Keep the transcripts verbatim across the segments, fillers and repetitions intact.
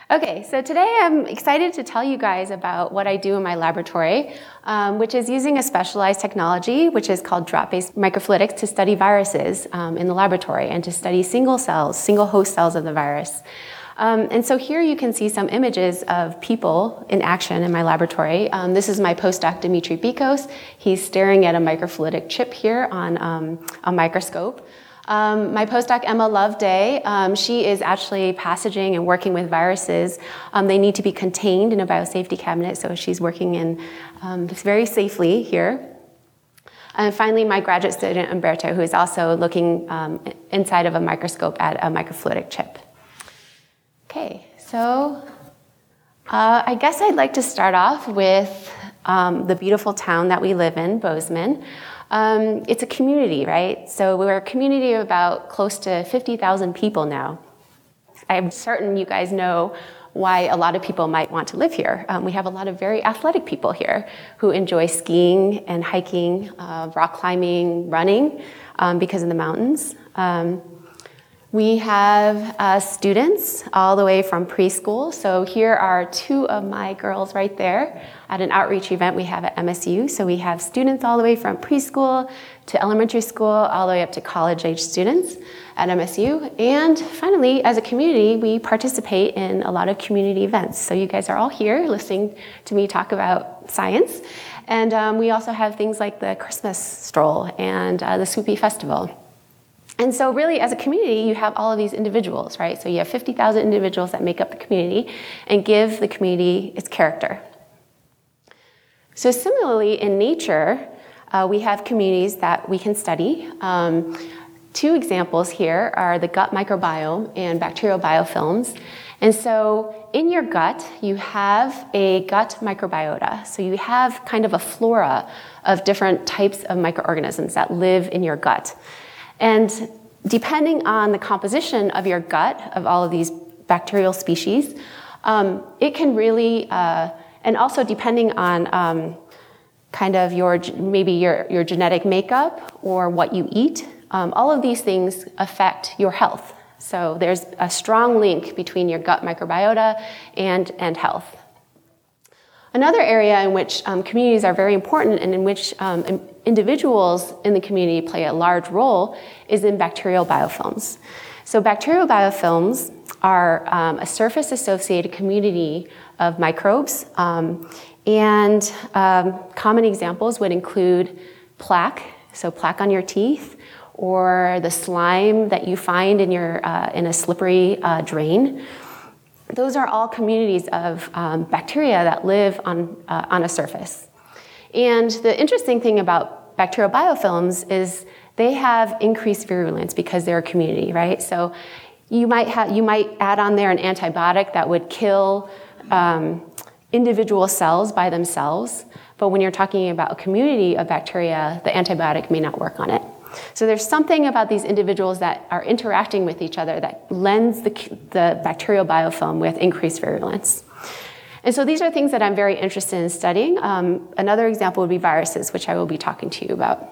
Okay, so today I'm excited to tell you guys about what I do in my laboratory, um, which is using a specialized technology, which is called dropbase microfluidics, to study viruses um, in the laboratory and to study single cells, single host cells of the virus. Um, and so here you can see some images of people in action in my laboratory. Um, this is my postdoc, Dimitri Bikos. He's staring at a microfluidic chip here on um, a microscope. Um, my postdoc, Emma Loveday, um, she is actually passaging and working with viruses. Um, they need to be contained in a biosafety cabinet, so she's working in um, very safely here. And finally, my graduate student, Umberto, who is also looking um, inside of a microscope at a microfluidic chip. Okay, so uh, I guess I'd like to start off with um, the beautiful town that we live in, Bozeman. Um, it's a community, right? So we're a community of about close to fifty thousand people now. I'm certain you guys know why a lot of people might want to live here. Um, we have a lot of very athletic people here who enjoy skiing and hiking, uh, rock climbing, running um, because of the mountains. Um, We have uh, students all the way from preschool. So here are two of my girls right there at an outreach event we have at M S U. So we have students all the way from preschool to elementary school, all the way up to college-age students at M S U. And finally, as a community, we participate in a lot of community events. So you guys are all here listening to me talk about science. And um, we also have things like the Christmas stroll and uh, the Swoopy Festival. And so really, as a community, you have all of these individuals, right? So you have fifty thousand individuals that make up the community and give the community its character. So similarly, in nature, uh, we have communities that we can study. Um, two examples here are the gut microbiome and bacterial biofilms. And so in your gut, you have a gut microbiota. So you have kind of a flora of different types of microorganisms that live in your gut. And depending on the composition of your gut, of all of these bacterial species, um, it can really, uh, and also depending on um, kind of your, maybe your, your genetic makeup or what you eat, um, all of these things affect your health. So there's a strong link between your gut microbiota and, and health. Another area in which um, communities are very important and in which um, individuals in the community play a large role is in bacterial biofilms. So bacterial biofilms are um, a surface-associated community of microbes, um, and um, common examples would include plaque, so plaque on your teeth, or the slime that you find in, your, uh, in a slippery uh, drain. Those are all communities of um, bacteria that live on, uh, on a surface. And the interesting thing about bacterial biofilms is they have increased virulence because they're a community, right? So you might, ha- you might add on there an antibiotic that would kill um, individual cells by themselves, but when you're talking about a community of bacteria, the antibiotic may not work on it. So there's something about these individuals that are interacting with each other that lends the, the bacterial biofilm with increased virulence. And so these are things that I'm very interested in studying. Um, another example would be viruses, which I will be talking to you about.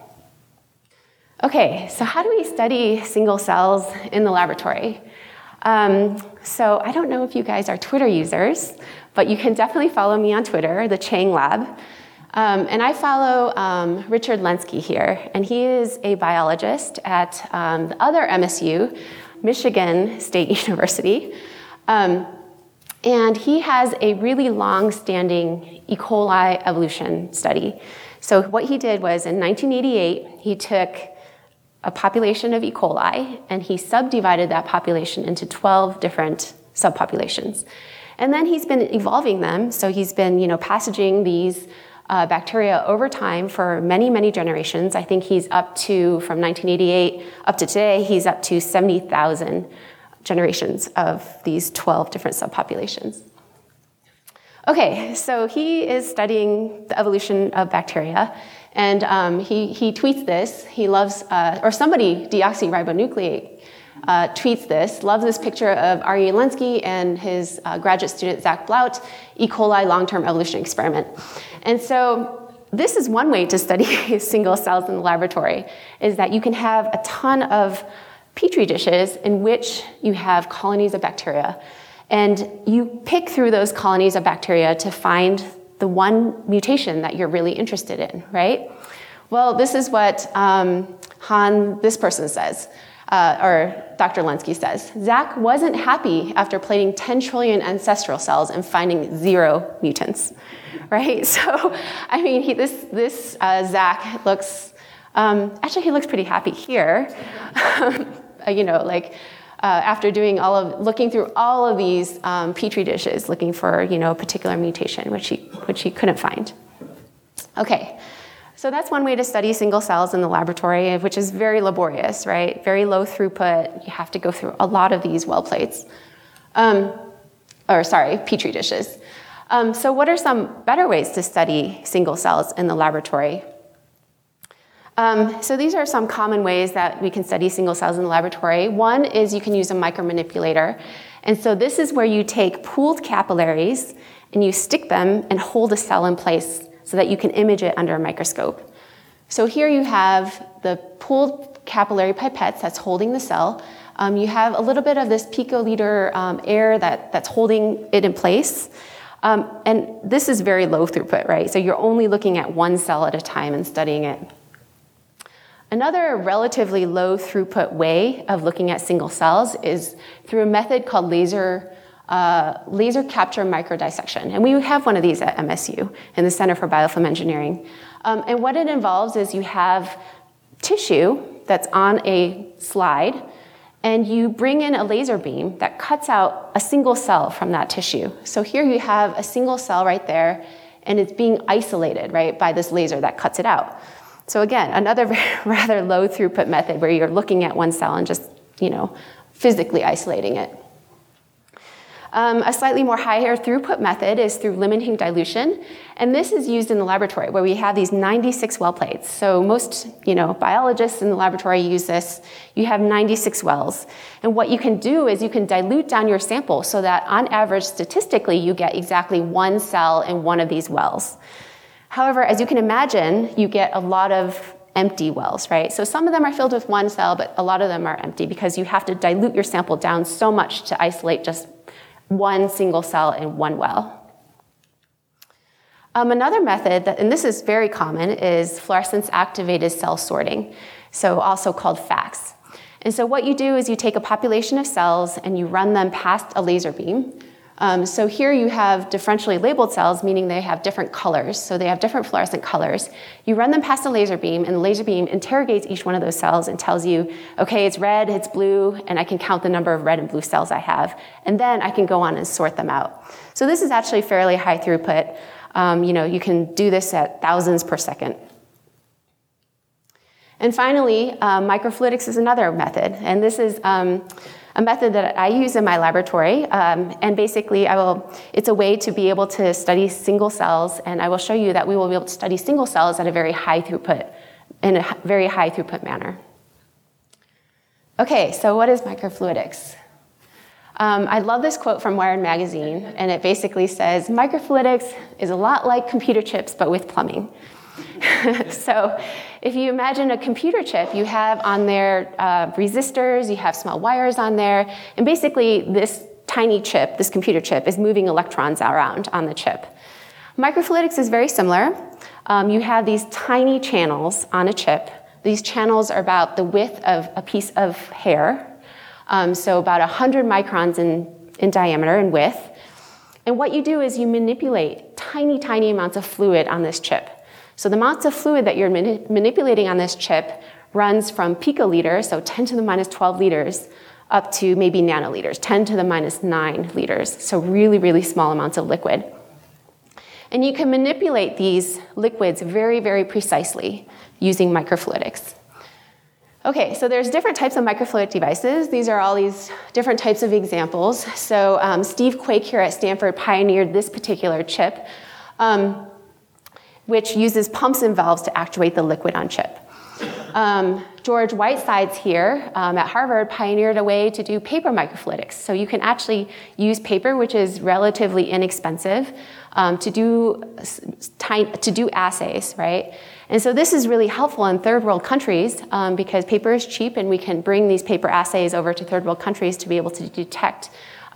Okay, so how do we study single cells in the laboratory? Um, so I don't know if you guys are Twitter users, but you can definitely follow me on Twitter, the Chang Lab. Um, and I follow um, Richard Lenski here, and he is a biologist at um, the other M S U, Michigan State University. Um, and he has a really long-standing E. coli evolution study. So what he did was in nineteen eighty-eight, he took a population of E. coli, and he subdivided that population into twelve different subpopulations. And then he's been evolving them, so he's been, you know, passaging these Uh, bacteria over time for many, many generations. I think he's up to, from nineteen eighty-eight up to today, he's up to seventy thousand generations of these twelve different subpopulations. Okay, so he is studying the evolution of bacteria, and um, he, he tweets this. He loves, uh, or somebody, deoxyribonucleic, Uh, tweets this, loves this picture of Aryeh Lenski and his uh, graduate student, Zach Blout, E. coli long-term evolution experiment. And so this is one way to study single cells in the laboratory, is that you can have a ton of petri dishes in which you have colonies of bacteria. And you pick through those colonies of bacteria to find the one mutation that you're really interested in, right? Well, this is what um, Han, this person says, uh, or Doctor Lenski says. Zach wasn't happy after plating ten trillion ancestral cells and finding zero mutants, right? So, I mean, he, this, this uh, Zach looks, um, actually he looks pretty happy here. you know, like, Uh, after doing all of, looking through all of these um, petri dishes, looking for, you know, a particular mutation, which he, which he couldn't find. Okay, so that's one way to study single cells in the laboratory, which is very laborious, right? Very low throughput. You have to go through a lot of these well plates, um, or sorry, petri dishes. Um, so what are some better ways to study single cells in the laboratory? Um, so these are some common ways that we can study single cells in the laboratory. One is you can use a micromanipulator. And so this is where you take pooled capillaries and you stick them and hold a cell in place so that you can image it under a microscope. So here you have the pooled capillary pipettes that's holding the cell. Um, you have a little bit of this picoliter um, air that, that's holding it in place. Um, and this is very low throughput, right? So you're only looking at one cell at a time and studying it. Another relatively low throughput way of looking at single cells is through a method called laser, uh, laser capture microdissection. And we have one of these at M S U in the Center for Biofilm Engineering. Um, and what it involves is you have tissue that's on a slide, and you bring in a laser beam that cuts out a single cell from that tissue. So here you have a single cell right there, and it's being isolated, right, by this laser that cuts it out. So again, another rather low throughput method where you're looking at one cell and just, you know, physically isolating it. Um, a slightly more higher throughput method is through limiting dilution, and this is used in the laboratory where we have these ninety-six well plates. So most, you know, biologists in the laboratory use this. You have ninety-six wells, and what you can do is you can dilute down your sample so that on average, statistically, you get exactly one cell in one of these wells. However, as you can imagine, you get a lot of empty wells, right? So some of them are filled with one cell, but a lot of them are empty because you have to dilute your sample down so much to isolate just one single cell in one well. Um, another method, that, and this is very common, is fluorescence-activated cell sorting, so also called FACS. And so what you do is you take a population of cells and you run them past a laser beam. Um, so here you have differentially labeled cells, meaning they have different colors. So they have different fluorescent colors. You run them past a laser beam, and the laser beam interrogates each one of those cells and tells you, okay, it's red, it's blue, and I can count the number of red and blue cells I have. And then I can go on and sort them out. So this is actually fairly high throughput. Um, you know, you can do this at thousands per second. And finally, uh, microfluidics is another method. And this is um, a method that I use in my laboratory, um, and basically I will, it's a way to be able to study single cells, and I will show you that we will be able to study single cells at a very high throughput, in a very high throughput manner. Okay, so what is microfluidics? Um, I love this quote from Wired Magazine, and it basically says, microfluidics is a lot like computer chips, but with plumbing. So if you imagine a computer chip, you have on there uh, resistors, you have small wires on there, and basically this tiny chip, this computer chip, is moving electrons around on the chip. Microfluidics is very similar. Um, you have these tiny channels on a chip. These channels are about the width of a piece of hair, um, so about one hundred microns in, in diameter and width. And what you do is you manipulate tiny, tiny amounts of fluid on this chip. So the amounts of fluid that you're mani manipulating on this chip runs from picoliters, so ten to the minus twelve liters, up to maybe nanoliters, ten to the minus nine liters, so really, really small amounts of liquid. And you can manipulate these liquids very, very precisely using microfluidics. Okay, so there's different types of microfluidic devices. These are all these different types of examples. So um, Steve Quake here at Stanford pioneered this particular chip, um, which uses pumps and valves to actuate the liquid on chip. Um, George Whitesides here um, at Harvard pioneered a way to do paper microfluidics. So you can actually use paper, which is relatively inexpensive, um, to do to do assays, right? And so this is really helpful in third world countries um, because paper is cheap, and we can bring these paper assays over to third world countries to be able to detect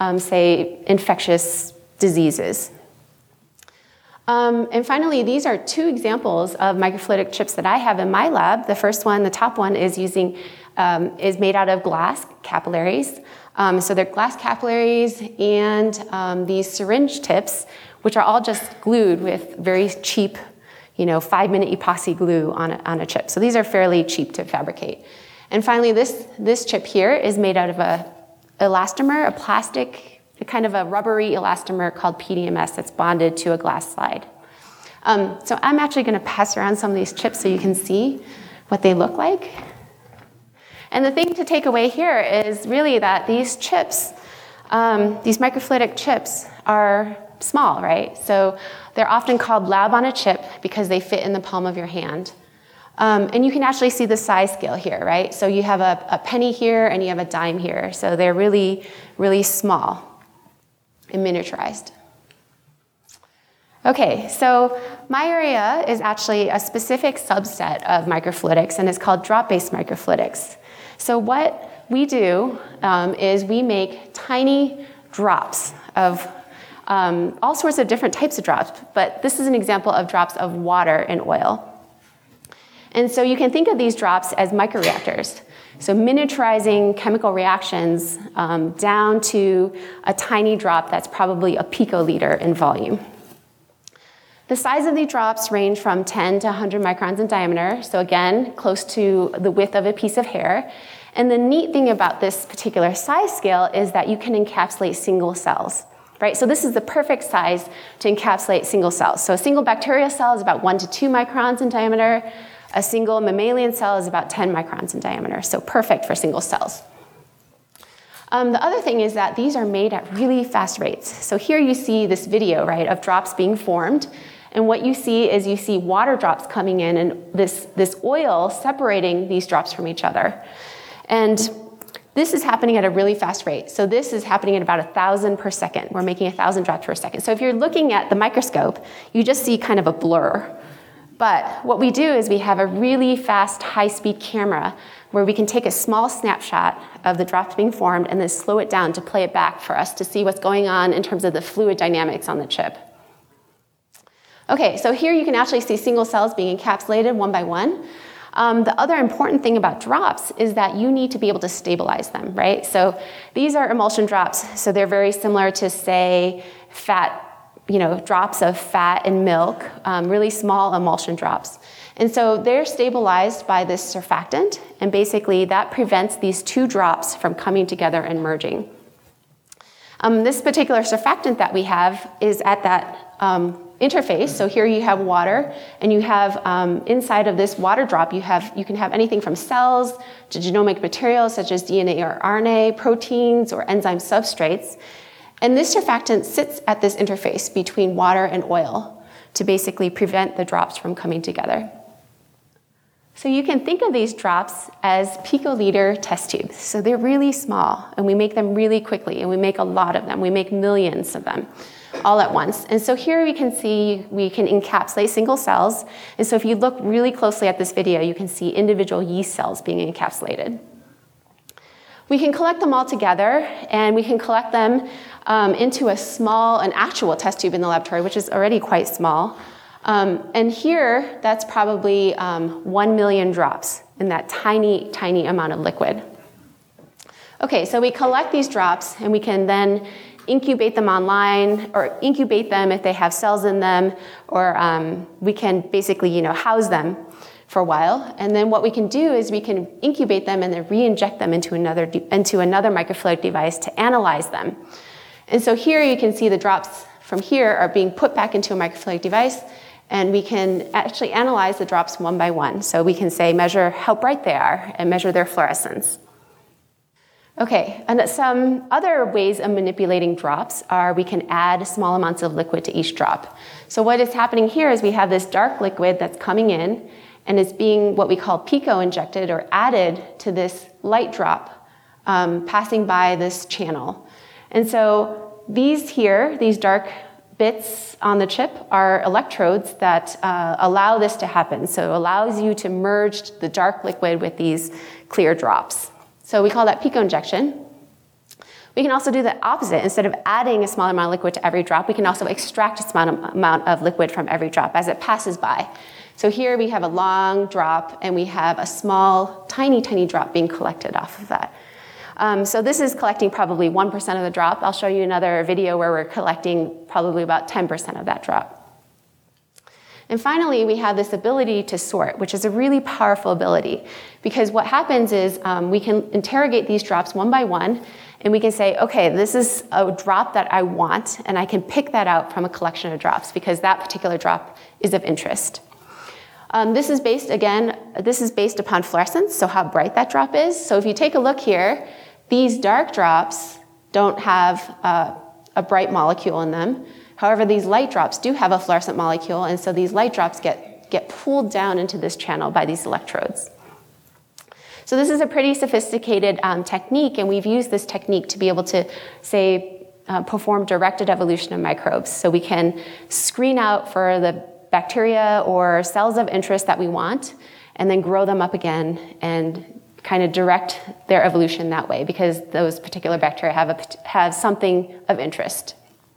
um, say, infectious diseases. Um, and finally, these are two examples of microfluidic chips that I have in my lab. The first one, the top one, is using um, is made out of glass capillaries. Um, so they're glass capillaries and um, these syringe tips, which are all just glued with very cheap, you know, five-minute epoxy glue on a, on a chip. So these are fairly cheap to fabricate. And finally, this this chip here is made out of a elastomer, a plastic, a kind of a rubbery elastomer called P D M S that's bonded to a glass slide. Um, so I'm actually going to pass around some of these chips so you can see what they look like. And the thing to take away here is really that these chips, um, these microfluidic chips, are small, right? So they're often called lab on a chip because they fit in the palm of your hand. Um, and you can actually see the size scale here, right? So you have a, a penny here and you have a dime here. So they're really, really small and miniaturized. Okay, so my area is actually a specific subset of microfluidics, and it's called drop-based microfluidics. So what we do um, is we make tiny drops of um, all sorts of different types of drops, but this is an example of drops of water in oil. And so you can think of these drops as microreactors. So miniaturizing chemical reactions um, down to a tiny drop that's probably a picoliter in volume. The size of these drops range from ten to one hundred microns in diameter, so again, close to the width of a piece of hair. And the neat thing about this particular size scale is that you can encapsulate single cells, right? So this is the perfect size to encapsulate single cells. So a single bacterial cell is about one to two microns in diameter. A single mammalian cell is about ten microns in diameter, so perfect for single cells. Um, the other thing is that these are made at really fast rates. So here you see this video, right, of drops being formed. And what you see is you see water drops coming in and this, this oil separating these drops from each other. And this is happening at a really fast rate. So this is happening at about one thousand per second. We're making one thousand drops per second. So if you're looking at the microscope, you just see kind of a blur. But what we do is we have a really fast, high-speed camera where we can take a small snapshot of the drops being formed and then slow it down to play it back for us to see what's going on in terms of the fluid dynamics on the chip. Okay, so here you can actually see single cells being encapsulated one by one. Um, the other important thing about drops is that you need to be able to stabilize them, right? So these are emulsion drops, so they're very similar to, say, fat, you know, drops of fat and milk, um, really small emulsion drops. And so they're stabilized by this surfactant, and basically that prevents these two drops from coming together and merging. Um, this particular surfactant that we have is at that um, interface. So here you have water, and you have um, inside of this water drop, you have you can have anything from cells to genomic materials such as D N A or R N A, proteins or enzyme substrates. And this surfactant sits at this interface between water and oil to basically prevent the drops from coming together. So you can think of these drops as picoliter test tubes. So they're really small, and we make them really quickly, and we make a lot of them. We make millions of them all at once. And so here we can see we can encapsulate single cells. And so if you look really closely at this video, you can see individual yeast cells being encapsulated. We can collect them all together, and we can collect them um, into a small, an actual test tube in the laboratory, which is already quite small. Um, and here, that's probably um, one million drops in that tiny, tiny amount of liquid. Okay, so we collect these drops, and we can then incubate them online, or incubate them if they have cells in them, or um, we can basically, you know, house them for a while. And then what we can do is we can incubate them and then re-inject them into another, into another microfluidic device to analyze them. And so here you can see the drops from here are being put back into a microfluidic device, and we can actually analyze the drops one by one. So we can say, measure how bright they are and measure their fluorescence. Okay, and some other ways of manipulating drops are we can add small amounts of liquid to each drop. So what is happening here is we have this dark liquid that's coming in, and it's being what we call pico-injected or added to this light drop um, passing by this channel. And so these here, these dark bits on the chip, are electrodes that uh, allow this to happen. So it allows you to merge the dark liquid with these clear drops. So we call that pico-injection. We can also do the opposite. Instead of adding a small amount of liquid to every drop, we can also extract a small amount of liquid from every drop as it passes by. So here we have a long drop, and we have a small, tiny, tiny drop being collected off of that. Um, so this is collecting probably one percent of the drop. I'll show you another video where we're collecting probably about ten percent of that drop. And finally, we have this ability to sort, which is a really powerful ability, because what happens is um, we can interrogate these drops one by one, and we can say, okay, this is a drop that I want, and I can pick that out from a collection of drops because that particular drop is of interest. Um, this is based, again, this is based upon fluorescence, so how bright that drop is. So if you take a look here, these dark drops don't have uh, a bright molecule in them. However, these light drops do have a fluorescent molecule, and so these light drops get, get pulled down into this channel by these electrodes. So this is a pretty sophisticated um, technique, and we've used this technique to be able to, say, uh, perform directed evolution of microbes. So we can screen out for the bacteria or cells of interest that we want, and then grow them up again and kind of direct their evolution that way, because those particular bacteria have, a, have something of interest.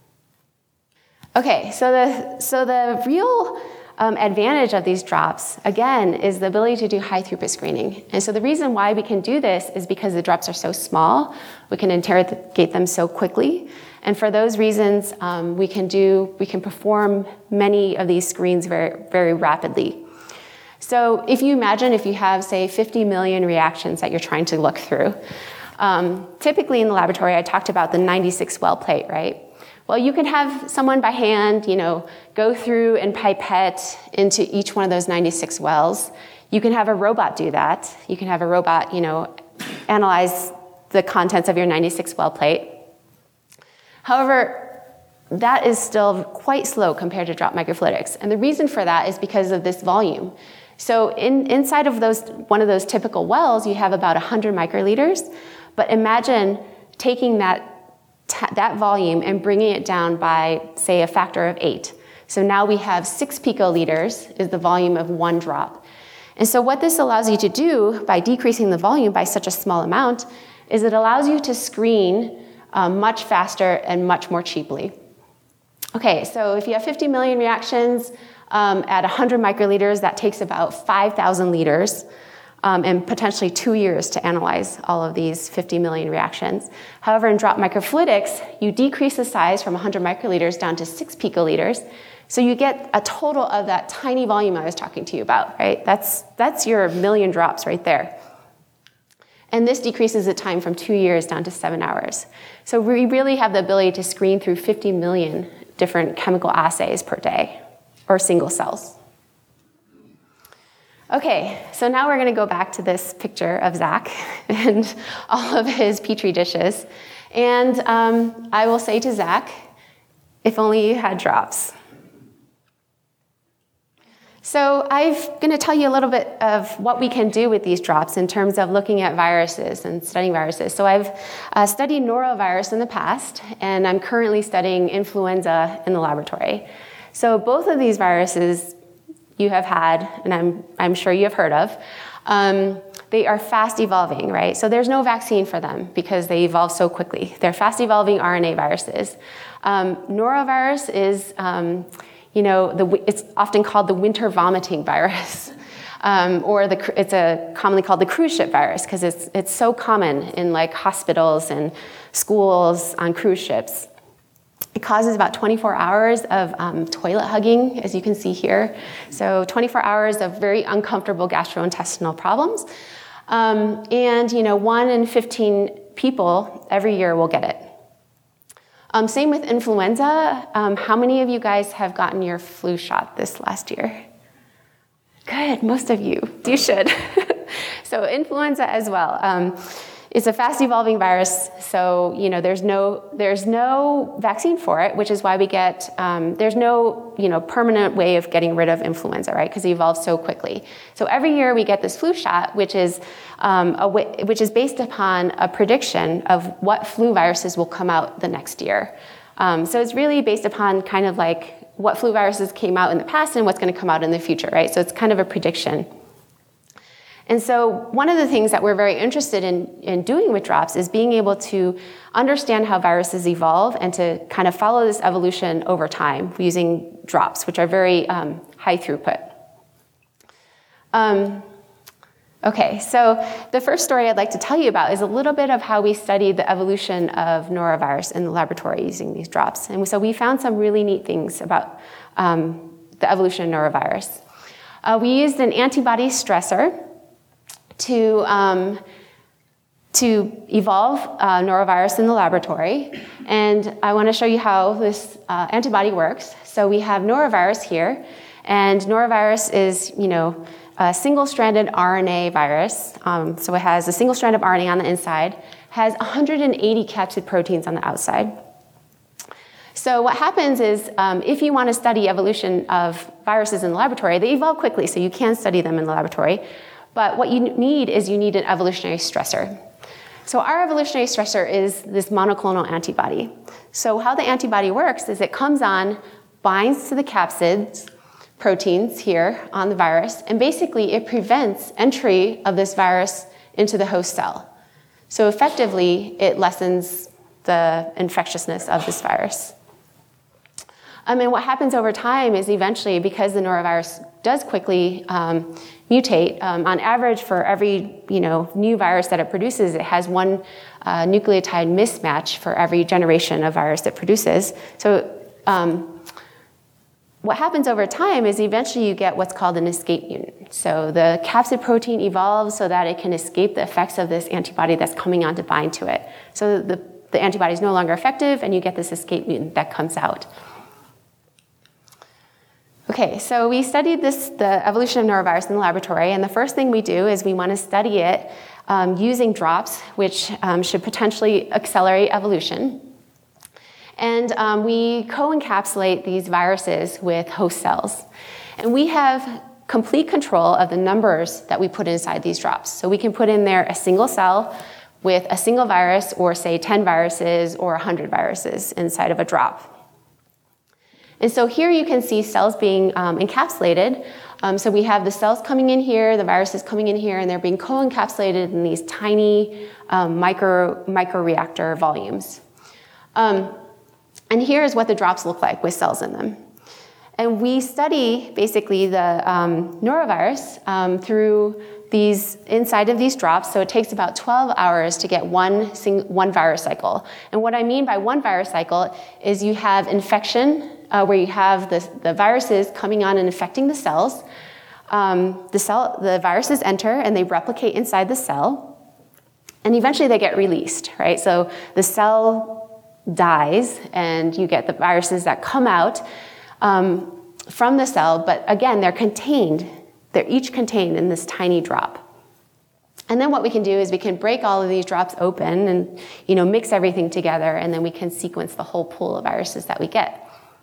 Okay, so the, so the real um, advantage of these drops, again, is the ability to do high throughput screening. And so the reason why we can do this is because the drops are so small, we can interrogate them so quickly. And for those reasons, um, we can do, we can perform many of these screens very, very rapidly. So if you imagine if you have, say, fifty million reactions that you're trying to look through, um, typically in the laboratory, I talked about the ninety-six well plate, right? Well, you can have someone by hand, you know, go through and pipette into each one of those ninety-six wells. You can have a robot do that. You can have a robot, you know, analyze the contents of your ninety-six well plate. However, that is still quite slow compared to drop microfluidics. And the reason for that is because of this volume. So in, inside of those, one of those typical wells, you have about one hundred microliters. But imagine taking that, that volume and bringing it down by, say, a factor of eight. So now we have six picoliters is the volume of one drop. And so what this allows you to do by decreasing the volume by such a small amount is it allows you to screen Um, much faster and much more cheaply. Okay, so if you have fifty million reactions um, at one hundred microliters, that takes about five thousand liters um, and potentially two years to analyze all of these fifty million reactions. However, in drop microfluidics, you decrease the size from one hundred microliters down to six picoliters, so you get a total of that tiny volume I was talking to you about, right? That's, that's your million drops right there. And this decreases the time from two years down to seven hours. So we really have the ability to screen through fifty million different chemical assays per day, or single cells. Okay, so now we're gonna go back to this picture of Zach and all of his Petri dishes. And um, I will say to Zach, if only you had drops. So I'm going to tell you a little bit of what we can do with these drops in terms of looking at viruses and studying viruses. So I've uh, studied norovirus in the past, and I'm currently studying influenza in the laboratory. So both of these viruses you have had, and I'm, I'm sure you have heard of, um, they are fast evolving, right? So there's no vaccine for them because they evolve so quickly. They're fast evolving R N A viruses. Um, norovirus is... Um, You know, the, it's often called the winter vomiting virus, um, or the, it's a, commonly called the cruise ship virus because it's, it's so common in like hospitals and schools on cruise ships. It causes about twenty-four hours of um, toilet hugging, as you can see here. So twenty-four hours of very uncomfortable gastrointestinal problems. Um, and, you know, one in fifteen people every year will get it. Um, same with influenza. Um, how many of you guys have gotten your flu shot this last year? Good, most of you. You should. So influenza as well. Um, it's a fast evolving virus, so you know there's no there's no vaccine for it, which is why we get um, there's no you know permanent way of getting rid of influenza, right? Because it evolves so quickly. So every year we get this flu shot, which is um, a way, which is based upon a prediction of what flu viruses will come out the next year. Um, so it's really based upon kind of like what flu viruses came out in the past and what's going to come out in the future, right? So it's kind of a prediction. And so one of the things that we're very interested in, in doing with drops is being able to understand how viruses evolve and to kind of follow this evolution over time using drops, which are very um, high throughput. Um, okay, so the first story I'd like to tell you about is a little bit of how we studied the evolution of norovirus in the laboratory using these drops. And so we found some really neat things about um, the evolution of norovirus. Uh, we used an antibody stressor to, um, to evolve uh, norovirus in the laboratory. And I want to show you how this uh, antibody works. So we have norovirus here, and norovirus is, you know, a single-stranded R N A virus. Um, so it has a single strand of R N A on the inside, has one hundred eighty capsid proteins on the outside. So what happens is um, if you want to study evolution of viruses in the laboratory, they evolve quickly, so you can study them in the laboratory. But what you need is you need an evolutionary stressor. So our evolutionary stressor is this monoclonal antibody. So how the antibody works is it comes on, binds to the capsids, proteins here on the virus, and basically it prevents entry of this virus into the host cell. So effectively, it lessens the infectiousness of this virus. Um, and what happens over time is eventually, because the norovirus does quickly um, mutate, um, on average for every you know, new virus that it produces, it has one uh, nucleotide mismatch for every generation of virus it produces. So um, what happens over time is eventually you get what's called an escape mutant. So the capsid protein evolves so that it can escape the effects of this antibody that's coming on to bind to it. So the, the antibody is no longer effective, and you get this escape mutant that comes out. Okay, so we studied this, the evolution of norovirus in the laboratory, and the first thing we do is we want to study it um, using drops, which um, should potentially accelerate evolution. And um, we co-encapsulate these viruses with host cells. And we have complete control of the numbers that we put inside these drops. So we can put in there a single cell with a single virus, or say ten viruses or one hundred viruses inside of a drop. And so here you can see cells being um, encapsulated. Um, so we have the cells coming in here, the viruses coming in here, and they're being co-encapsulated in these tiny um, micro, microreactor volumes. Um, and here is what the drops look like with cells in them. And we study basically the um, norovirus um, through these inside of these drops. So it takes about twelve hours to get one, sing, one virus cycle. And what I mean by one virus cycle is you have infection, Uh, where you have the, the viruses coming on and infecting the cells. Um, the, cell, the viruses enter and they replicate inside the cell, and eventually they get released, right? So the cell dies and you get the viruses that come out um, from the cell, but again, they're contained. They're each contained in this tiny drop. And then what we can do is we can break all of these drops open and you know, mix everything together, and then we can sequence the whole pool of viruses that we get.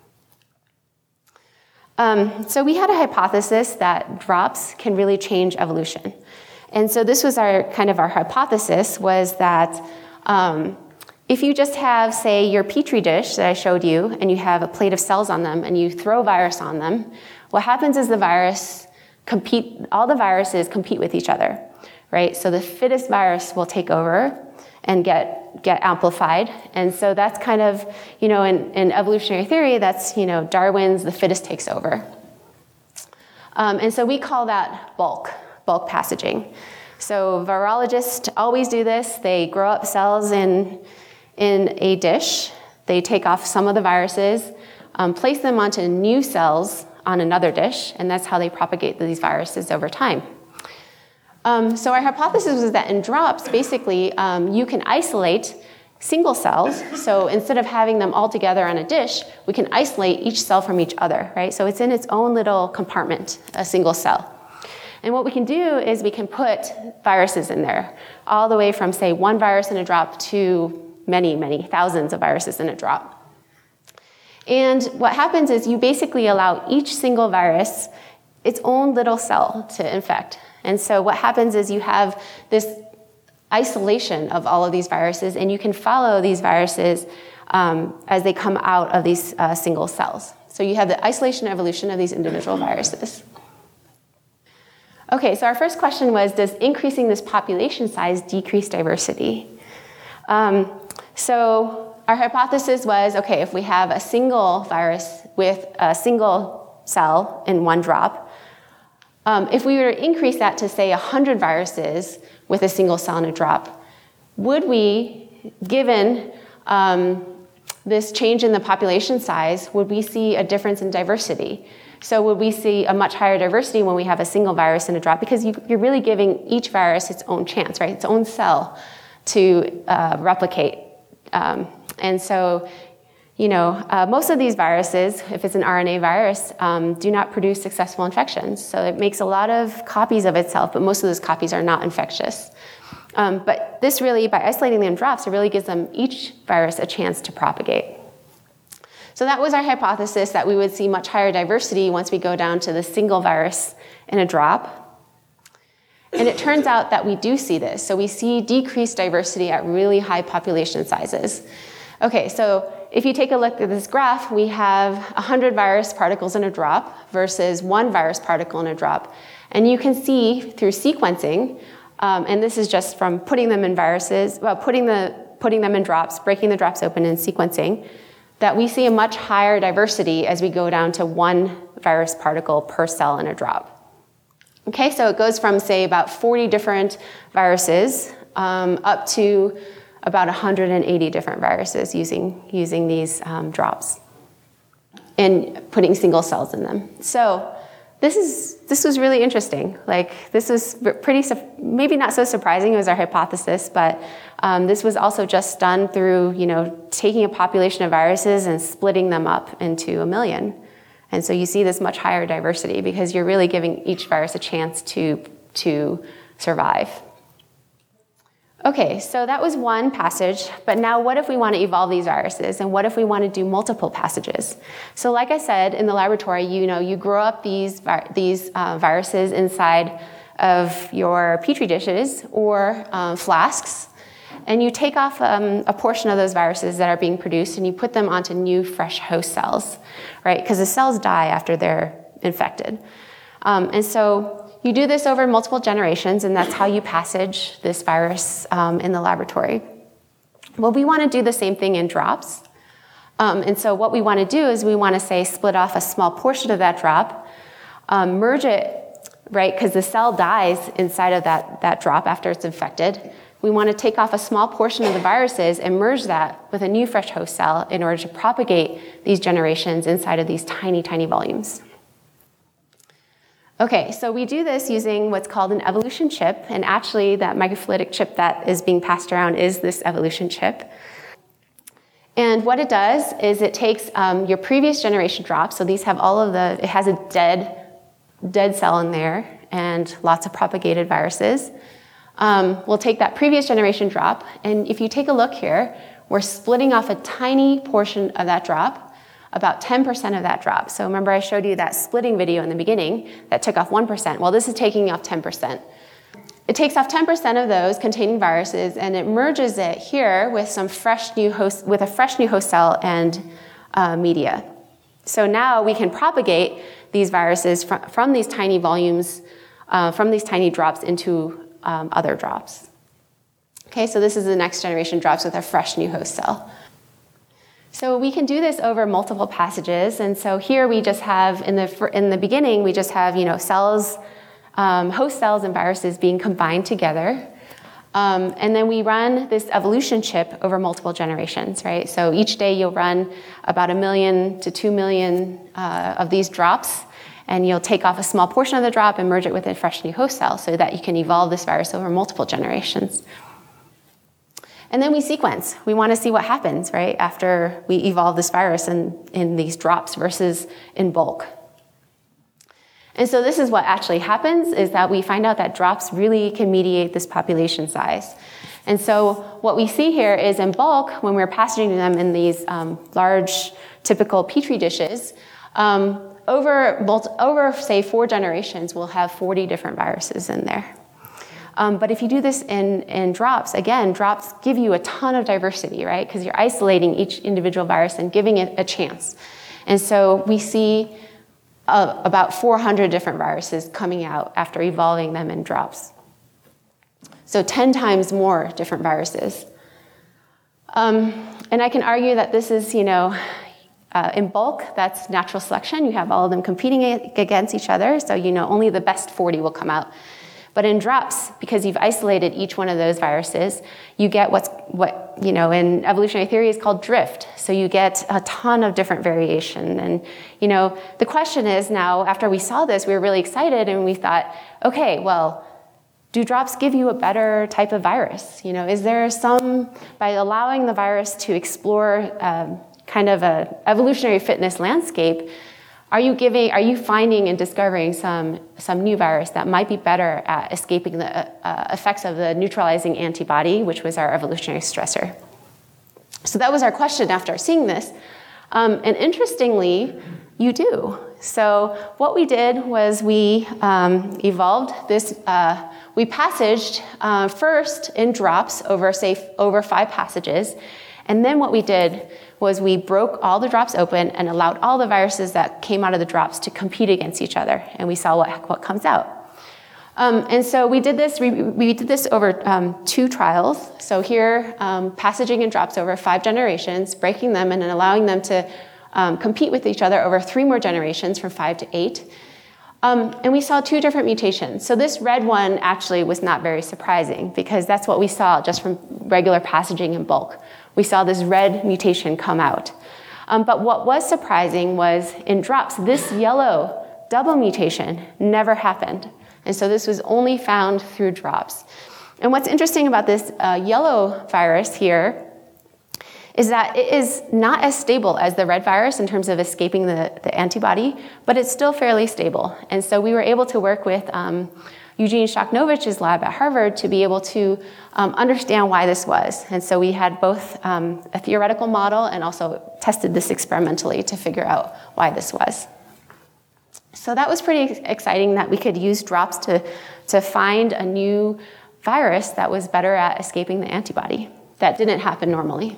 Um, so we had a hypothesis that drops can really change evolution. And so this was our kind of our hypothesis, was that um, if you just have, say, your Petri dish that I showed you, and you have a plate of cells on them, and you throw virus on them, what happens is the virus compete, all the viruses compete with each other, right? So the fittest virus will take over and get, get amplified. And so that's kind of, you know, in, in evolutionary theory, that's, you know, Darwin's the fittest takes over. Um, and so we call that bulk, bulk passaging. So virologists always do this. They grow up cells in, in a dish. They take off some of the viruses, um, place them onto new cells on another dish, and that's how they propagate these viruses over time. Um, so our hypothesis was that in drops, basically, um, you can isolate single cells. So instead of having them all together on a dish, we can isolate each cell from each other, right? So it's in its own little compartment, a single cell. And what we can do is we can put viruses in there, all the way from, say, one virus in a drop to many, many thousands of viruses in a drop. And what happens is you basically allow each single virus its own little cell to infect. And so what happens is you have this isolation of all of these viruses, and you can follow these viruses um, as they come out of these uh, single cells. So you have the isolation evolution of these individual viruses. Okay, so our first question was, does increasing this population size decrease diversity? Um, so our hypothesis was, okay, if we have a single virus with a single cell in one drop, um, if we were to increase that to, say, one hundred viruses with a single cell in a drop, would we, given um, this change in the population size, would we see a difference in diversity? So would we see a much higher diversity when we have a single virus in a drop? Because you, you're really giving each virus its own chance, right? Its own cell to uh, replicate. Um, and so, you know, uh, most of these viruses, if it's an R N A virus, um, do not produce successful infections. So it makes a lot of copies of itself, but most of those copies are not infectious. Um, but this really, by isolating them in drops, it really gives them each virus a chance to propagate. So that was our hypothesis, that we would see much higher diversity once we go down to the single virus in a drop. And it turns out that we do see this. So we see decreased diversity at really high population sizes. Okay, so if you take a look at this graph, we have one hundred virus particles in a drop versus one virus particle in a drop. And you can see through sequencing, um, and this is just from putting them in viruses, well, putting, the, putting them in drops, breaking the drops open and sequencing, that we see a much higher diversity as we go down to one virus particle per cell in a drop. Okay, so it goes from, say, about forty different viruses um, up to about one hundred eighty different viruses using, using these um, drops and putting single cells in them. So this is this was really interesting. Like, this was pretty, maybe not so surprising, it was our hypothesis, but um, this was also just done through, you know, taking a population of viruses and splitting them up into a million. And so you see this much higher diversity because you're really giving each virus a chance to, to survive. Okay, so that was one passage, but now what if we want to evolve these viruses, and what if we want to do multiple passages? So like I said, in the laboratory, you know, you grow up these, vi- these uh, viruses inside of your Petri dishes or um, flasks, and you take off um, a portion of those viruses that are being produced and you put them onto new fresh host cells, right? Because the cells die after they're infected. Um, and so you do this over multiple generations, and that's how you passage this virus um, in the laboratory. Well, we want to do the same thing in drops. Um, and so what we want to do is we want to, say, split off a small portion of that drop, um, merge it, right, because the cell dies inside of that, that drop after it's infected. We want to take off a small portion of the viruses and merge that with a new fresh host cell in order to propagate these generations inside of these tiny, tiny volumes. Okay, so we do this using what's called an evolution chip, and actually that microfluidic chip that is being passed around is this evolution chip. And what it does is it takes um, your previous generation drops, so these have all of the, it has a dead, dead cell in there and lots of propagated viruses. Um, we'll take that previous generation drop, and if you take a look here, we're splitting off a tiny portion of that drop, about ten percent of that drop. So remember I showed you that splitting video in the beginning that took off one percent. Well, this is taking off ten percent. It takes off ten percent of those containing viruses, and it merges it here with some fresh new host, with a fresh new host cell and uh, media. So now we can propagate these viruses from, from these tiny volumes, uh, from these tiny drops into um, other drops. Okay, so this is the next generation drops with a fresh new host cell. So we can do this over multiple passages, and so here we just have, in the in the beginning, we just have, you know, cells, um, host cells and viruses being combined together, um, and then we run this evolution chip over multiple generations, right? So each day you'll run about a million to two million uh, of these drops, and you'll take off a small portion of the drop and merge it with a fresh new host cell so that you can evolve this virus over multiple generations. And then we sequence. We want to see what happens, right, after we evolve this virus in, in these drops versus in bulk. And so this is what actually happens, is that we find out that drops really can mediate this population size. And so what we see here is in bulk, when we're passaging them in these um, large, typical Petri dishes, um, over, over, say, four generations, we'll have forty different viruses in there. Um, but if you do this in, in drops, again, drops give you a ton of diversity, right? Because you're isolating each individual virus and giving it a chance. And so we see uh, about four hundred different viruses coming out after evolving them in drops. So ten times more different viruses. Um, and I can argue that this is, you know, uh, in bulk, that's natural selection. You have all of them competing against each other, so you know only the best forty will come out. But in drops, because you've isolated each one of those viruses, you get what's what you know in evolutionary theory is called drift. So you get a ton of different variation. And you know the question is now, after we saw this, we were really excited, and we thought, okay, well, do drops give you a better type of virus? You know, is there some, by allowing the virus to explore um, kind of a evolutionary fitness landscape, are you giving, are you finding and discovering some, some new virus that might be better at escaping the uh, effects of the neutralizing antibody, which was our evolutionary stressor? So that was our question after seeing this. Um, and interestingly, you do. So what we did was we um, evolved this, uh, we passaged uh, first in drops over, say, over five passages. And then what we did was we broke all the drops open and allowed all the viruses that came out of the drops to compete against each other. And we saw what, what comes out. Um, and so we did this, we, we did this over um, two trials. So here, um, passaging in drops over five generations, breaking them and then allowing them to um, compete with each other over three more generations from five to eight. Um, and we saw two different mutations. So this red one actually was not very surprising because that's what we saw just from regular passaging in bulk. We saw this red mutation come out. Um, but what was surprising was in drops, this yellow double mutation never happened. And so this was only found through drops. And what's interesting about this uh, yellow virus here is that it is not as stable as the red virus in terms of escaping the, the antibody, but it's still fairly stable. And so we were able to work with um, Eugene Shoknovich's lab at Harvard to be able to um, understand why this was. And so we had both um, a theoretical model and also tested this experimentally to figure out why this was. So that was pretty exciting that we could use drops to, to find a new virus that was better at escaping the antibody. That didn't happen normally.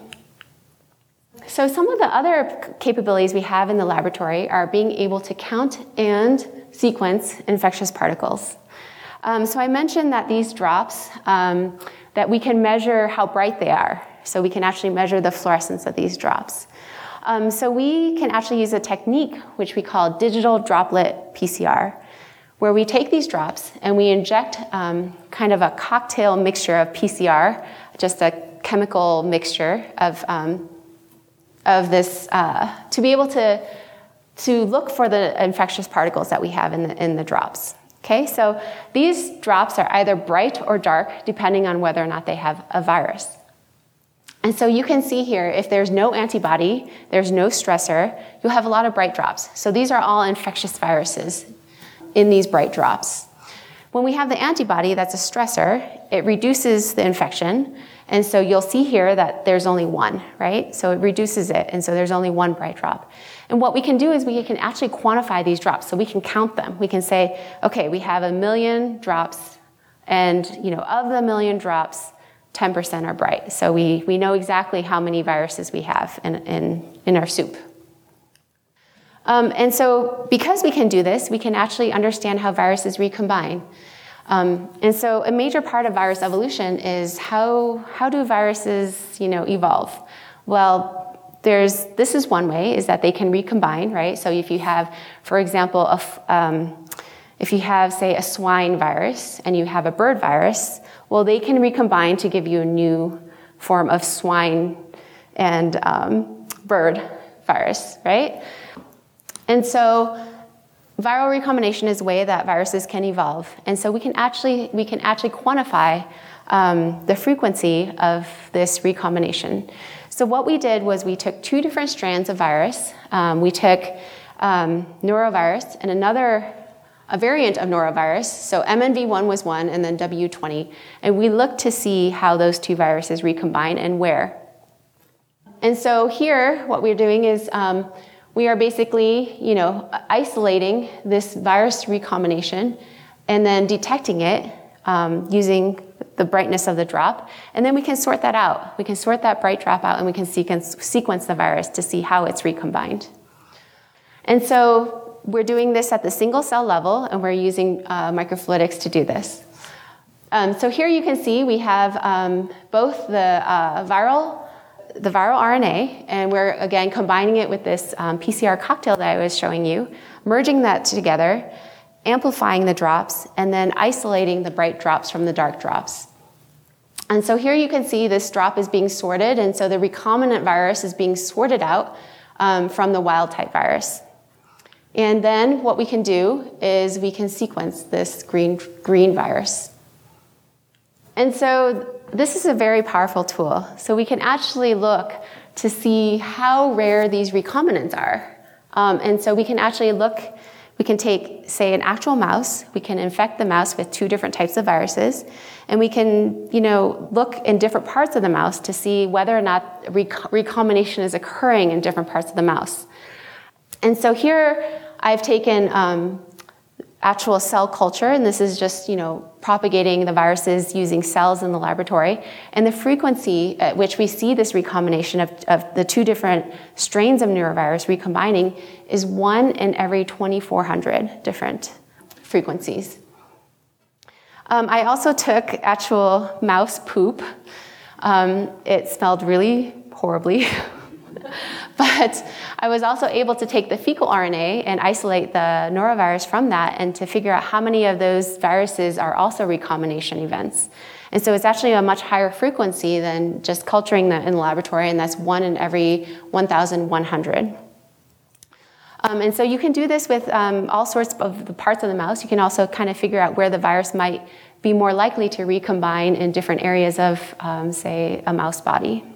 So some of the other capabilities we have in the laboratory are being able to count and sequence infectious particles. Um, so I mentioned that these drops, um, that we can measure how bright they are. So we can actually measure the fluorescence of these drops. Um, so we can actually use a technique which we call digital droplet P C R, where we take these drops and we inject um, kind of a cocktail mixture of P C R, just a chemical mixture of um, of this uh, to be able to, to look for the infectious particles that we have in the, in the drops. Okay, so these drops are either bright or dark depending on whether or not they have a virus. And so you can see here, if there's no antibody, there's no stressor, you'll have a lot of bright drops. So these are all infectious viruses in these bright drops. When we have the antibody that's a stressor, it reduces the infection. And so you'll see here that there's only one, right? So it reduces it, and so there's only one bright drop. And what we can do is we can actually quantify these drops, so we can count them. We can say, okay, we have a million drops, and you know, of the million drops, ten percent are bright. So we, we know exactly how many viruses we have in, in, in our soup. Um, and so because we can do this, we can actually understand how viruses recombine. Um, and so a major part of virus evolution is how, how do viruses, you know, evolve? Well, there's, this is one way, is that they can recombine, right? So if you have, for example, a, um, if you have, say, a swine virus and you have a bird virus, well, they can recombine to give you a new form of swine and um, bird virus, right? And so viral recombination is a way that viruses can evolve. And so we can actually, we can actually quantify um, the frequency of this recombination. So what we did was we took two different strands of virus. Um, we took um, norovirus and another, a variant of norovirus. So M N V one was one and then W twenty. And we looked to see how those two viruses recombine and where. And so here, what we're doing is um, we are basically, you know, isolating this virus recombination and then detecting it um, using the brightness of the drop. And then we can sort that out. We can sort that bright drop out and we can sequence, sequence the virus to see how it's recombined. And so we're doing this at the single cell level, and we're using uh, microfluidics to do this. Um, so here you can see we have um, both the uh, viral the viral R N A, and we're again combining it with this um, P C R cocktail that I was showing you, merging that together, amplifying the drops, and then isolating the bright drops from the dark drops. And so here you can see this drop is being sorted, and so the recombinant virus is being sorted out um, from the wild type virus. And then what we can do is we can sequence this green, green virus. And so this is a very powerful tool. So we can actually look to see how rare these recombinants are. Um, and so we can actually look, we can take, say, an actual mouse, we can infect the mouse with two different types of viruses, and we can, you know, look in different parts of the mouse to see whether or not rec- recombination is occurring in different parts of the mouse. And so here I've taken um, actual cell culture, and this is just, you know, propagating the viruses using cells in the laboratory. And the frequency at which we see this recombination of, of the two different strains of neurovirus recombining is one in every twenty-four hundred different frequencies. Um, I also took actual mouse poop. Um, it smelled really horribly. But I was also able to take the fecal R N A and isolate the norovirus from that and to figure out how many of those viruses are also recombination events. And so it's actually a much higher frequency than just culturing that in the laboratory, and that's one in every one thousand one hundred. Um, and so you can do this with um, all sorts of the parts of the mouse. You can also kind of figure out where the virus might be more likely to recombine in different areas of, um, say, a mouse body.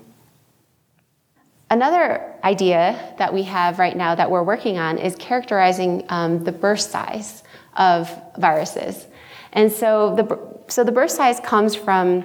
Another idea that we have right now that we're working on is characterizing um, the burst size of viruses. And so the, so the burst size comes from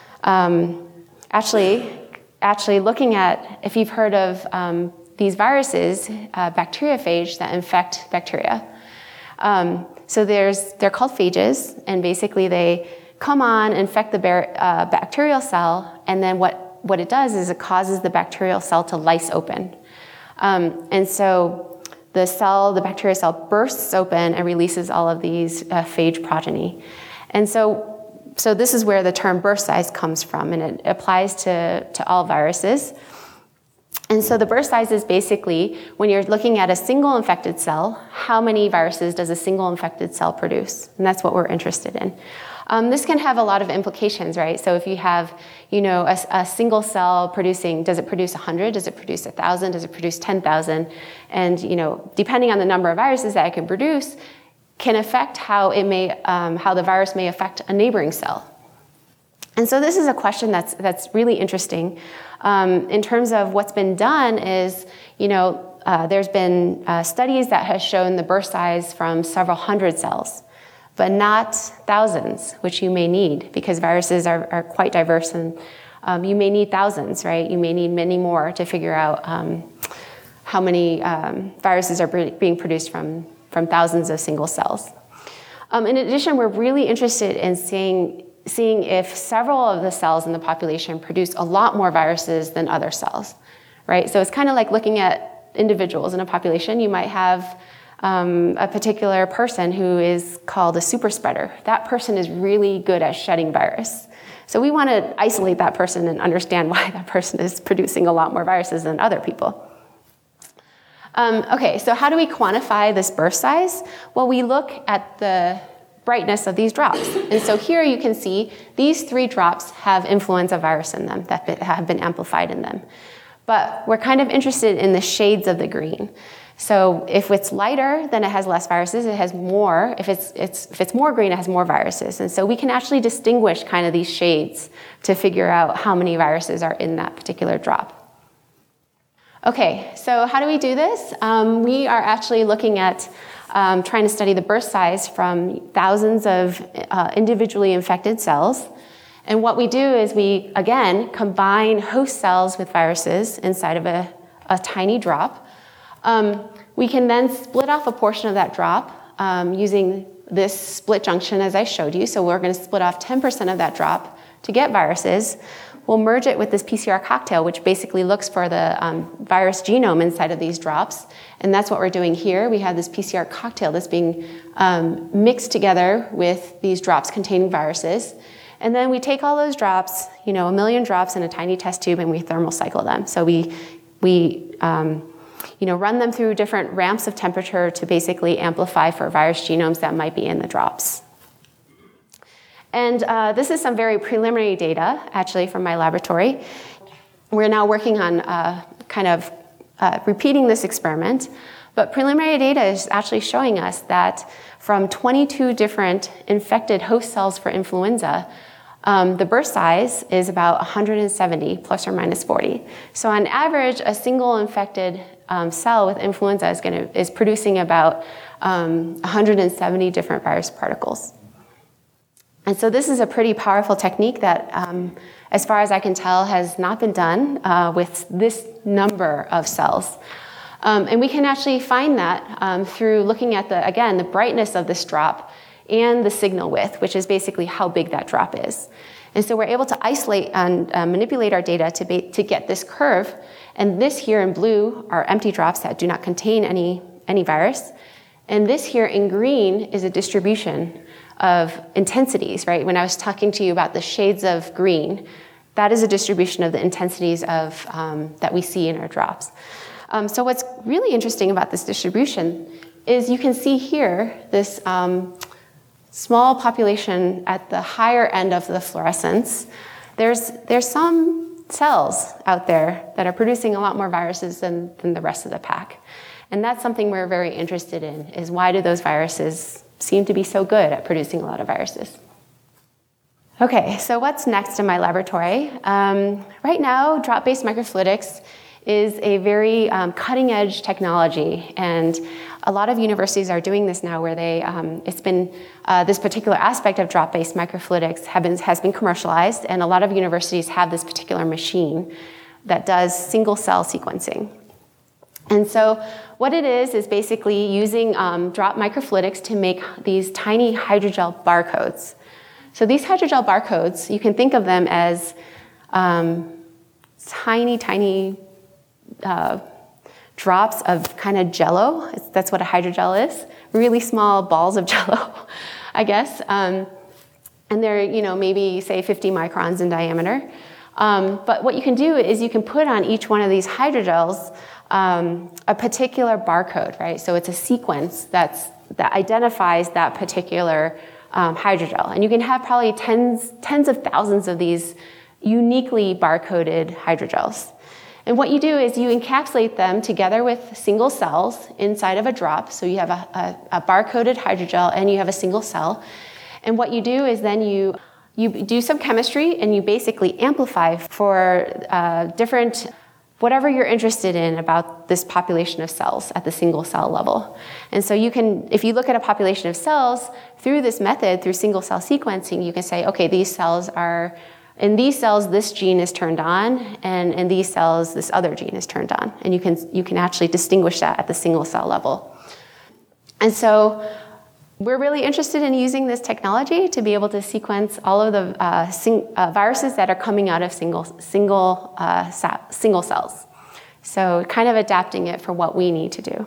um, actually, actually looking at, if you've heard of um, these viruses, uh, bacteriophage that infect bacteria. Um, so there's, they're called phages, and basically they come on, infect the bar- uh, bacterial cell, and then what What it does is it causes the bacterial cell to lyse open. Um, and so the cell, the bacterial cell bursts open and releases all of these uh, phage progeny. And so, so this is where the term burst size comes from, and it applies to, to all viruses. And so the burst size is basically, when you're looking at a single infected cell, how many viruses does a single infected cell produce? And that's what we're interested in. Um, this can have a lot of implications, right? So if you have, you know, a, a single cell producing, does it produce one hundred? Does it produce one thousand? Does it produce ten thousand? And, you know, depending on the number of viruses that it can produce, can affect how it may, um, how the virus may affect a neighboring cell. And so this is a question that's that's really interesting. Um, in terms of what's been done is, you know, uh, there's been uh, studies that have shown the burst size from several hundred cells, but not thousands, which you may need, because viruses are, are quite diverse, and um, you may need thousands, right? You may need many more to figure out um, how many um, viruses are being produced from, from thousands of single cells. Um, in addition, we're really interested in seeing, seeing if several of the cells in the population produce a lot more viruses than other cells, right? So it's kind of like looking at individuals in a population. You might have Um, a particular person who is called a super spreader. That person is really good at shedding virus. So we want to isolate that person and understand why that person is producing a lot more viruses than other people. Um, okay, so how do we quantify this burst size? Well, we look at the brightness of these drops. And so here you can see these three drops have influenza virus in them that have been amplified in them. But we're kind of interested in the shades of the green. So if it's lighter, then it has less viruses, it has more. If it's, it's, if it's more green, it has more viruses. And so we can actually distinguish kind of these shades to figure out how many viruses are in that particular drop. Okay, so how do we do this? Um, we are actually looking at um, trying to study the burst size from thousands of uh, individually infected cells. And what we do is we, again, combine host cells with viruses inside of a, a tiny drop. Um, we can then split off a portion of that drop um, using this split junction as I showed you. So we're going to split off ten percent of that drop to get viruses. we'll merge it with this P C R cocktail, which basically looks for the um, virus genome inside of these drops. And that's what we're doing here. We have this P C R cocktail that's being um, mixed together with these drops containing viruses. And then we take all those drops, you know, a million drops in a tiny test tube, and we thermal cycle them. So we, we um, you know, run them through different ramps of temperature to basically amplify for virus genomes that might be in the drops. And uh, this is some very preliminary data, actually, from my laboratory. We're now working on uh, kind of uh, repeating this experiment. But preliminary data is actually showing us that from twenty-two different infected host cells for influenza, um, the burst size is about one hundred seventy, plus or minus forty. So on average, a single infected um, cell with influenza is, gonna, is producing about um, one hundred seventy different virus particles. And so this is a pretty powerful technique that, um, as far as I can tell, has not been done uh, with this number of cells. Um, and we can actually find that um, through looking at, the again, the brightness of this drop and the signal width, which is basically how big that drop is. And so we're able to isolate and uh, manipulate our data to, be, to get this curve. And this here in blue are empty drops that do not contain any, any virus. And this here in green is a distribution of intensities, right? When I was talking to you about the shades of green, that is a distribution of the intensities of, um, that we see in our drops. Um, so what's really interesting about this distribution is you can see here this um, small population at the higher end of the fluorescence. There's, there's some cells out there that are producing a lot more viruses than, than the rest of the pack. And that's something we're very interested in, is why do those viruses seem to be so good at producing a lot of viruses? Okay, so what's next in my laboratory? Um, right now, drop-based microfluidics is a very um, cutting-edge technology, and a lot of universities are doing this now where they, um, it's been, uh, this particular aspect of drop-based microfluidics have been, has been commercialized, and a lot of universities have this particular machine that does single-cell sequencing. And so what it is is basically using um, drop microfluidics to make these tiny hydrogel barcodes. So these hydrogel barcodes, you can think of them as um, tiny, tiny uh, drops of kind of jello. It's, that's what a hydrogel is. Really small balls of jello, I guess. Um, and they're, you know, maybe, say, fifty microns in diameter. Um, but what you can do is you can put on each one of these hydrogels Um, a particular barcode, right? So it's a sequence that's, that identifies that particular um, hydrogel. And you can have probably tens, tens of thousands of these uniquely barcoded hydrogels. And what you do is you encapsulate them together with single cells inside of a drop. So you have a, a, a barcoded hydrogel and you have a single cell. And what you do is then you, you do some chemistry and you basically amplify for uh, different whatever you're interested in about this population of cells at the single cell level. And so you can, if you look at a population of cells, through this method, through single cell sequencing, you can say, okay, these cells are, in these cells, this gene is turned on, and in these cells, this other gene is turned on. And you can, you can actually distinguish that at the single cell level. And so we're really interested in using this technology to be able to sequence all of the uh, sing, uh, viruses that are coming out of single, single, uh, sa- single cells. So kind of adapting it for what we need to do.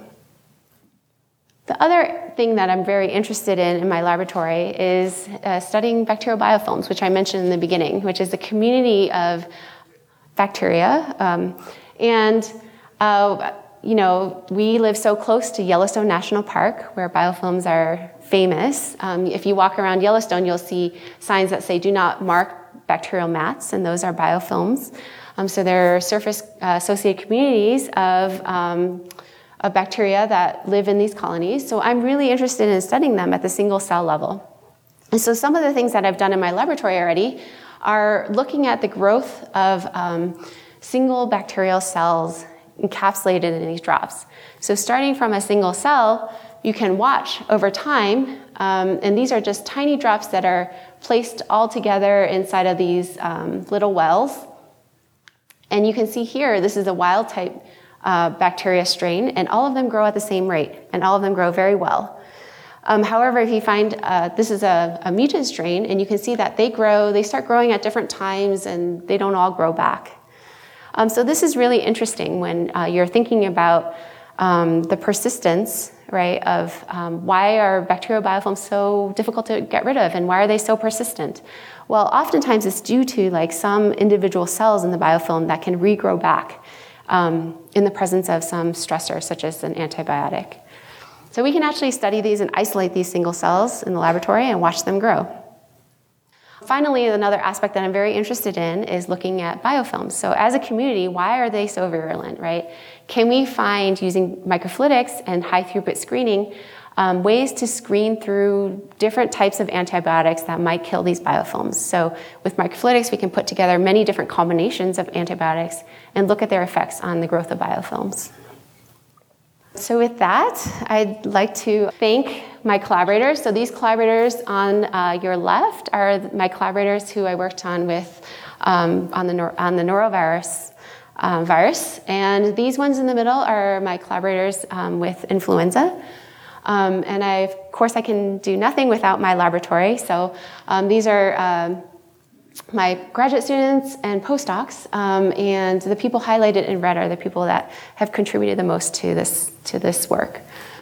The other thing that I'm very interested in in my laboratory is uh, studying bacterial biofilms, which I mentioned in the beginning, which is a community of bacteria. Um, and uh, you know, we live so close to Yellowstone National Park, where biofilms are famous. Um, if you walk around Yellowstone, you'll see signs that say, do not mark bacterial mats, and those are biofilms. Um, so there are surface-associated uh, communities of, um, of bacteria that live in these colonies. So I'm really interested in studying them at the single cell level. And so some of the things that I've done in my laboratory already are looking at the growth of um, single bacterial cells encapsulated in these drops. So starting from a single cell, you can watch over time, um, and these are just tiny drops that are placed all together inside of these um, little wells. And you can see here, this is a wild type uh, bacteria strain, and all of them grow at the same rate, and all of them grow very well. Um, however, if you find, uh, this is a, a mutant strain, and you can see that they grow, they start growing at different times, and they don't all grow back. Um, so this is really interesting when uh, you're thinking about um, the persistence, right, of um, why are bacterial biofilms so difficult to get rid of, and why are they so persistent? Well, oftentimes it's due to like some individual cells in the biofilm that can regrow back um, in the presence of some stressor, such as an antibiotic. So we can actually study these and isolate these single cells in the laboratory and watch them grow. Finally, another aspect that I'm very interested in is looking at biofilms. So as a community, why are they so virulent, right? Can we find, using microfluidics and high throughput screening, um, ways to screen through different types of antibiotics that might kill these biofilms? So with microfluidics, we can put together many different combinations of antibiotics and look at their effects on the growth of biofilms. So with that, I'd like to thank my collaborators. So these collaborators on uh, your left are my collaborators who I worked on with um, on the nor- on the norovirus uh, virus, and these ones in the middle are my collaborators um, with influenza. Um, and I, of course, I can do nothing without my laboratory. So um, these are um, my graduate students and postdocs, um, and the people highlighted in red are the people that have contributed the most to this to this work.